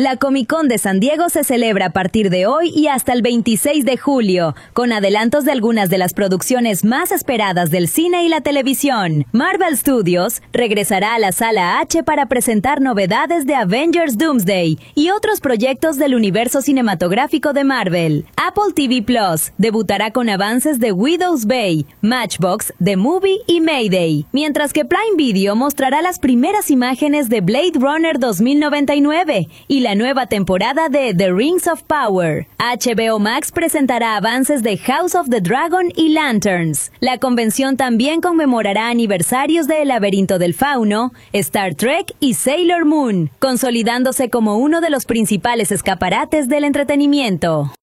La Comic Con de San Diego se celebra a partir de hoy y hasta el 26 de julio, con adelantos de algunas de las producciones más esperadas del cine y la televisión. Marvel Studios regresará a la Sala H para presentar novedades de Avengers Doomsday y otros proyectos del universo cinematográfico de Marvel. Apple TV Plus debutará con avances de Widow's Bay, Matchbox, The Movie y Mayday, mientras que Prime Video mostrará las primeras imágenes de Blade Runner 2099 y la nueva temporada de The Rings of Power. HBO Max presentará avances de House of the Dragon y Lanterns. La convención también conmemorará aniversarios de El Laberinto del Fauno, Star Trek y Sailor Moon, consolidándose como uno de los principales escaparates del entretenimiento.